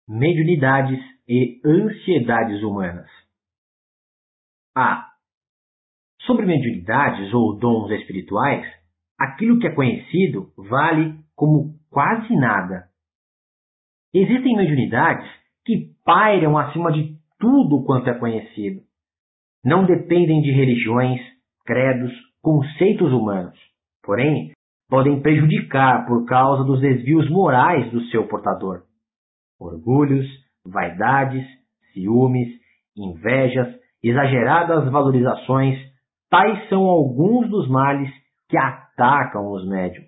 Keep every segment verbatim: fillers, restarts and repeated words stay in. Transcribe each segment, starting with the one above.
Mediunidades e ansiedades humanas. A. Sobre mediunidades ou dons espirituais, aquilo que é conhecido vale como quase nada. Existem mediunidades que pairam acima de tudo quanto é conhecido. Não dependem de religiões, credos, conceitos humanos. Porém, podem prejudicar por causa dos desvios morais do seu portador. Orgulhos, vaidades, ciúmes, invejas, exageradas valorizações, tais são alguns dos males que atacam os médiuns.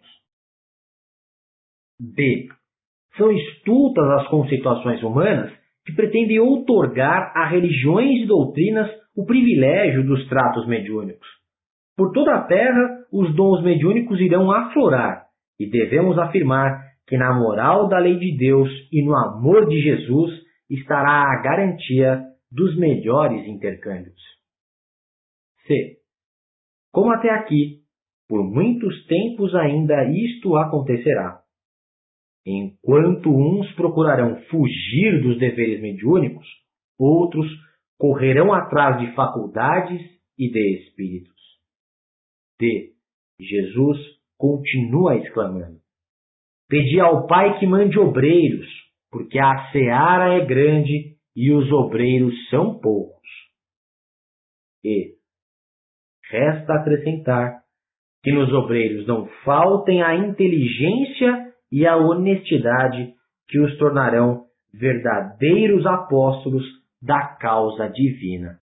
B. São estultas as conceituações humanas que pretendem outorgar a religiões e doutrinas o privilégio dos tratos mediúnicos. Por toda a terra, os dons mediúnicos irão aflorar, e devemos afirmar que na moral da lei de Deus e no amor de Jesus estará a garantia dos melhores intercâmbios. C. Como até aqui, por muitos tempos ainda isto acontecerá. Enquanto uns procurarão fugir dos deveres mediúnicos, outros correrão atrás de faculdades e de espíritos. D. Jesus continua exclamando: Pedi ao Pai que mande obreiros, porque a seara é grande e os obreiros são poucos. E. Resta acrescentar que nos obreiros não faltem a inteligência e a honestidade que os tornarão verdadeiros apóstolos da causa divina.